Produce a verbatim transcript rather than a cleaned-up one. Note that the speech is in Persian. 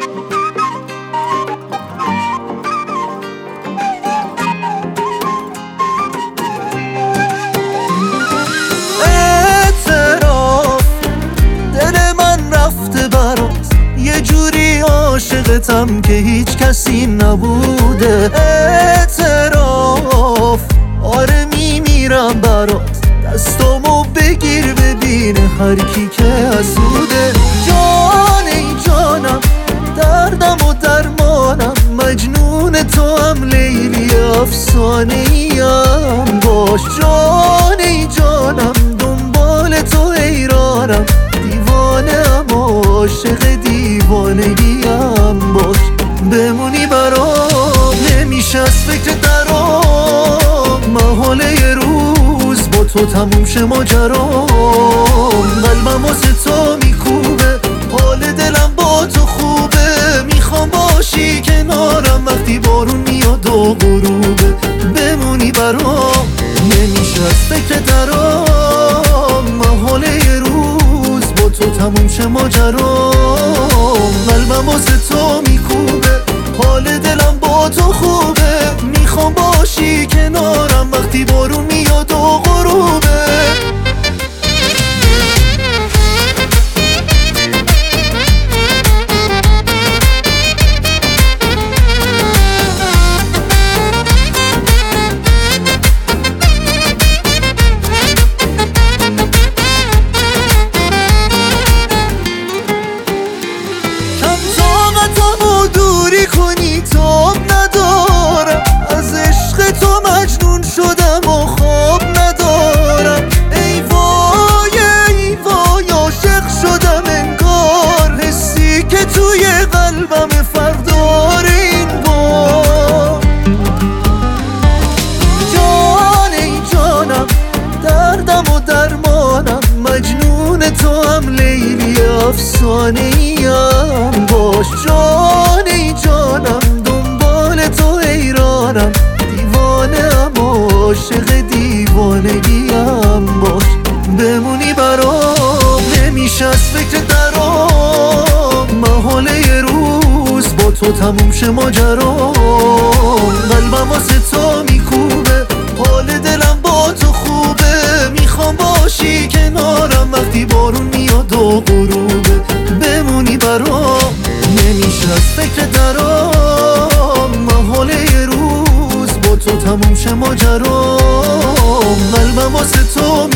اعتراف دل من رفته برات، یه جوری عاشقتم که هیچ کسی نبوده. اعتراف آره میمیرم برات، دستامو بگیر ببینه هر کی که حسوده. جان ای جانم دردم و درمانم، مجنون تو هم لیلی افسانه ایم باش. جان ای جانم دنبال تو حیرانم، دیوانه‌ام عاشق دیوانگیم باش. بمونی برام نمیشه از فکر درام، محاله یه روز با تو تموم شه ماجرام. قلبم واسه تو میکوبه، حال دلم با تو خوبه، میخوام باشی کنارم وقتی بارون میاد و غروبه. بمونی برام نمیشه از فکر درام، محاله یه روز با تو تموم شه ماجرام. قلبم واسه تو میکوبه، حال دلم با تو خوبه، میخوام باشی کنارم وقتی بارون میاد و غروبه. کنی تاب ندارم، از عشق تو مجنون شدم و خواب ندارم. ای وای ای وای عاشق شدم انگار، حسی که توی قلبم فردار این بار. جان ای جانم دردم و درمانم، مجنون تو هم لیلی افسانه ایم باش. جان ای جانم دنبال تو حیرانم، دیوانه‌ام عاشق دیوانگیم باش. بمونی برام نمیشه از فکر درام، محاله یه روز با تو تموم شه ماجرام. قلبم واسه تو میکوبه، حال دلم با تو خوبه، میخوام باشی کنارم وقتی بارون میاد و غروبه. بمونی برام نمیشه از فکر درام، محاله یه روز با تو تموم شه ماجرام. قلبم واسه تو